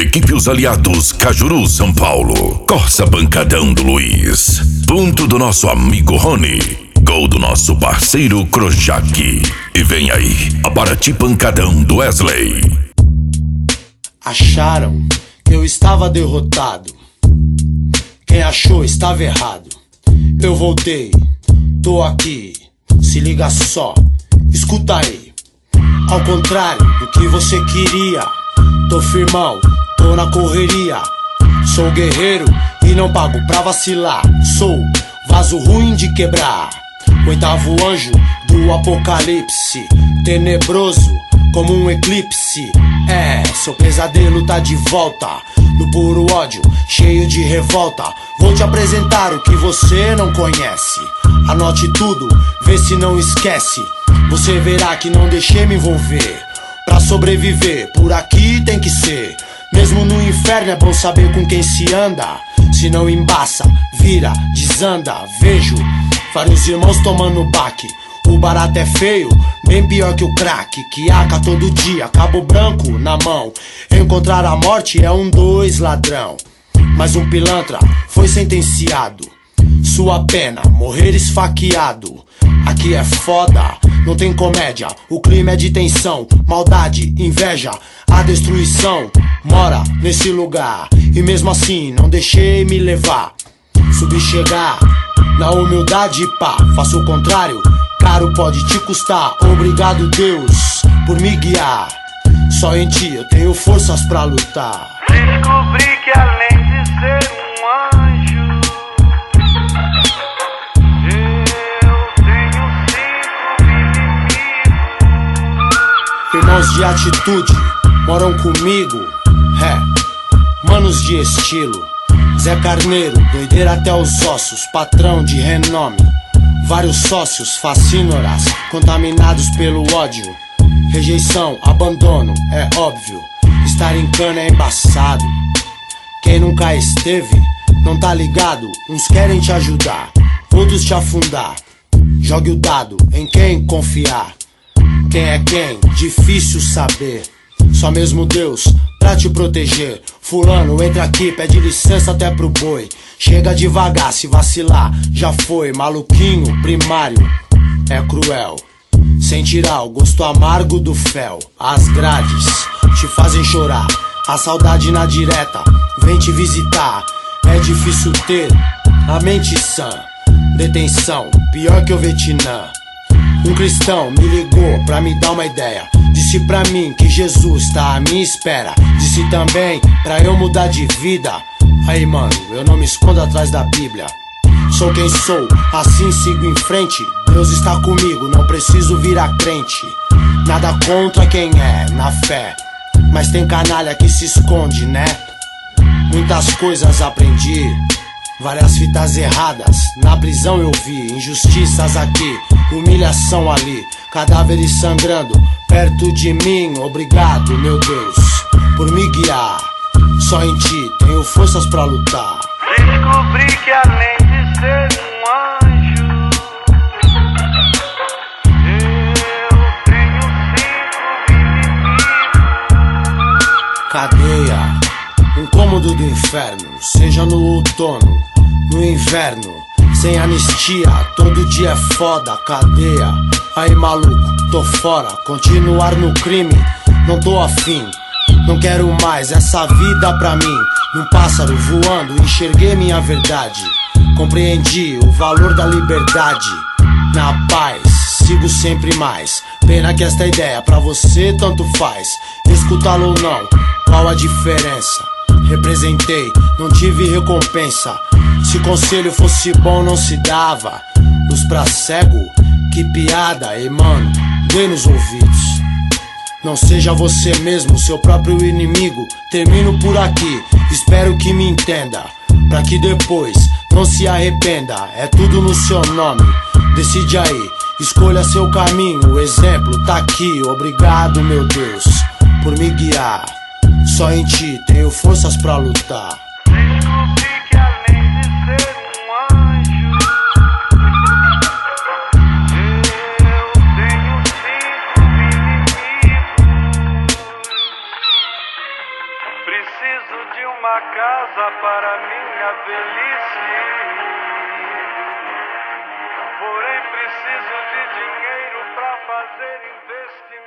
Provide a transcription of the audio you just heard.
Equipe Os Aliados, Cajuru, São Paulo. Corsa Pancadão do Luiz. Ponto do nosso amigo Rony. Gol do nosso parceiro Krochak. E vem aí, a Paraty Pancadão do Wesley. Acharam que eu estava derrotado. Quem achou estava errado. Eu voltei, tô aqui. Se liga só, escuta aí. Ao contrário do que você queria, tô firmão, tô na correria. Sou guerreiro e não pago pra vacilar. Sou vaso ruim de quebrar, o oitavo anjo do apocalipse, tenebroso como um eclipse. Seu pesadelo tá de volta, no puro ódio, cheio de revolta. Vou te apresentar o que você não conhece. Anote tudo, vê se não esquece. Você verá que não deixei me envolver. Pra sobreviver, por aqui tem que ser. Mesmo no inferno é bom saber com quem se anda. Se não embaça, vira, desanda. Vejo vários irmãos tomando baque. O barato é feio, bem pior que o crack, que aca todo dia, cabo branco na mão. Encontrar a morte é 2 ladrão. Mas um pilantra foi sentenciado. Sua pena, morrer esfaqueado. Aqui é foda, não tem comédia. O clima é de tensão, maldade, inveja. A destruição mora nesse lugar. E mesmo assim não deixei me levar. Subi chegar na humildade, pá, faço o contrário. Caro pode te custar. Obrigado Deus por me guiar. Só em ti eu tenho forças pra lutar. Descobri que além de ser um anjo, eu tenho 5 inimigos. Irmãos de atitude moram comigo, manos de estilo. Zé Carneiro, doideira até os ossos, patrão de renome. Vários sócios, fascínoras, contaminados pelo ódio. Rejeição, abandono, é óbvio. Estar em cana é embaçado. Quem nunca esteve, não tá ligado. Uns querem te ajudar, outros te afundar. Jogue o dado em quem confiar. Quem é quem? Difícil saber. Só mesmo Deus pra te proteger. Fulano, entra aqui, pede licença até pro boi. Chega devagar, se vacilar, já foi. Maluquinho primário, é cruel. Sem tirar o gosto amargo do fel. As grades te fazem chorar. A saudade na direta vem te visitar. É difícil ter a mente sã. Detenção, pior que o Vietnã. Um cristão me ligou pra me dar uma ideia. Disse pra mim que Jesus tá à minha espera. Disse também pra eu mudar de vida. Aí mano, eu não me escondo atrás da Bíblia. Sou quem sou, assim sigo em frente. Deus está comigo, não preciso virar crente. Nada contra quem é, na fé. Mas tem canalha que se esconde, né? Muitas coisas aprendi, várias fitas erradas na prisão eu vi. Injustiças aqui, humilhação ali. Cadáveres sangrando perto de mim. Obrigado, meu Deus, por me guiar. Só em ti tenho forças pra lutar. Descobri que além de ser um anjo, eu tenho 5 inimigos. Cadeia, um cômodo do inferno. Seja no outono, no inverno. Sem anistia, todo dia é foda. Cadeia, aí maluco, tô fora. Continuar no crime, não tô afim. Não quero mais essa vida pra mim. Num pássaro voando, enxerguei minha verdade. Compreendi o valor da liberdade. Na paz, sigo sempre mais. Pena que esta ideia pra você tanto faz. Escutá-lo ou não, qual a diferença? Representei, não tive recompensa. Se conselho fosse bom não se dava. Luz pra cego, que piada, e mano, doei nos ouvidos. Não seja você mesmo, seu próprio inimigo. Termino por aqui, espero que me entenda. Pra que depois não se arrependa. É tudo no seu nome, decide aí. Escolha seu caminho, o exemplo tá aqui. Obrigado, meu Deus, por me guiar. Só em ti tenho forças pra lutar. Descobri que além de ser um anjo, eu tenho 5 inimigos. Preciso uma casa para minha velhice. Porém preciso de dinheiro para fazer investimento.